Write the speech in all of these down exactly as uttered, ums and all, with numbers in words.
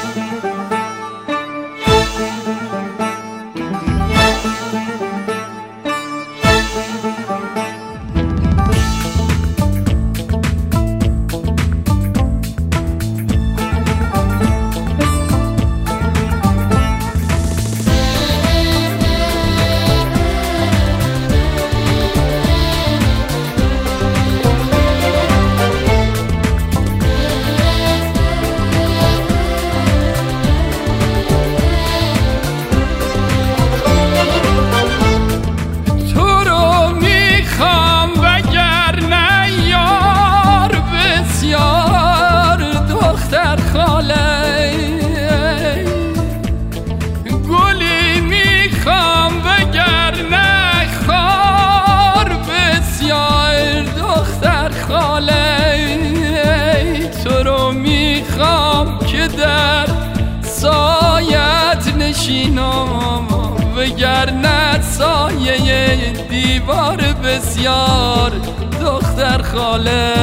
تو رو میخوام که در سایت نشینم، وگرنه سایه دیوار بسیار دختر خاله.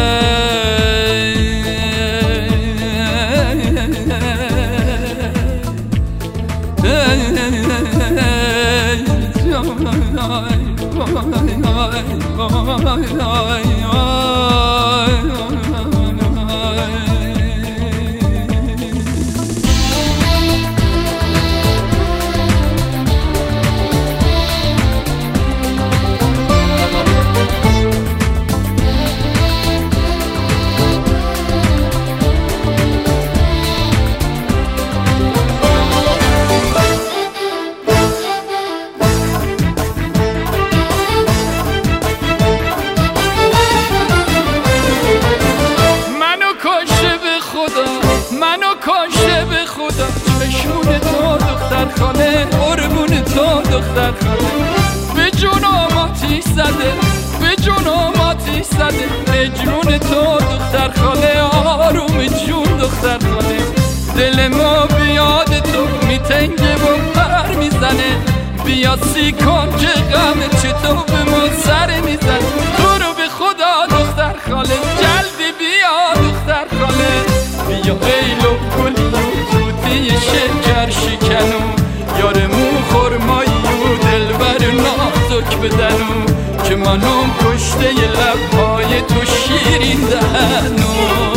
منو کاشته به خدا چشمون تو دختر خاله، قربون تو دختر خاله. به جونم آتیش زده، به جونم آتیش زده، به جون تو دختر خاله، آروم جون دختر خاله. دل ما بیاد تو میتنگه و پر میزنه، بیا سی کن که غم چطور به ما سر میزنه. تو رو به خدا دختر خاله، جلدی بیا دختر خاله. بیا ایلو گلی و توتی شکر شکنو، یار مو خرمایی و دلبر نازک بدنو، که منم کشته ی لبهای تو شیرین دهنو.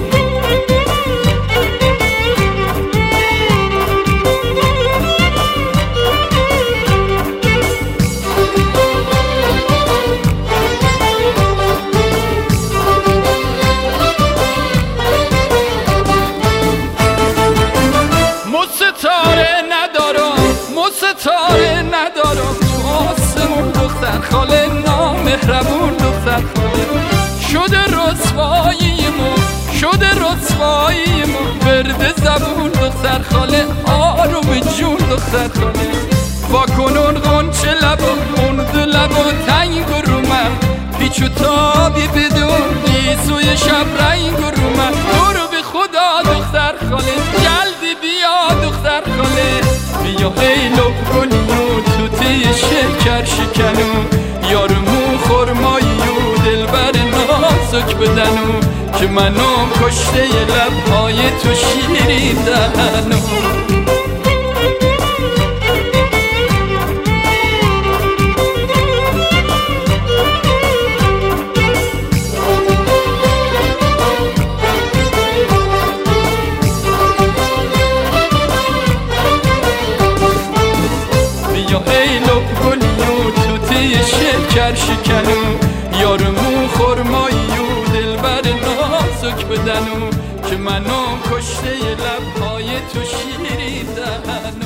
ستاره ندارم تو آسمون دختر خاله، نامهربون دختر خاله. شده رسوایی ما، شده رسوایی ما، برد زبون دختر خاله، آروم جون دختر خاله. با کنون غنچه لبا، موند لبا تنگ رو من، پیچ و تابی بدون گیسوی شب رنگ رو من. تو رو به خدا دختر خاله، جلدی بیا دختر خاله. بیا ایلو گلی و توتی شکر شکنو، یار مو خرمایی و دلبر نازک بدنو، که منم کشته ی لبهای تو شیرین دهنو. شکر شکنو، یار مو خرمایی و دلبر نازک بدنو، که منم کشته ی لبهای تو شیرین دهنو.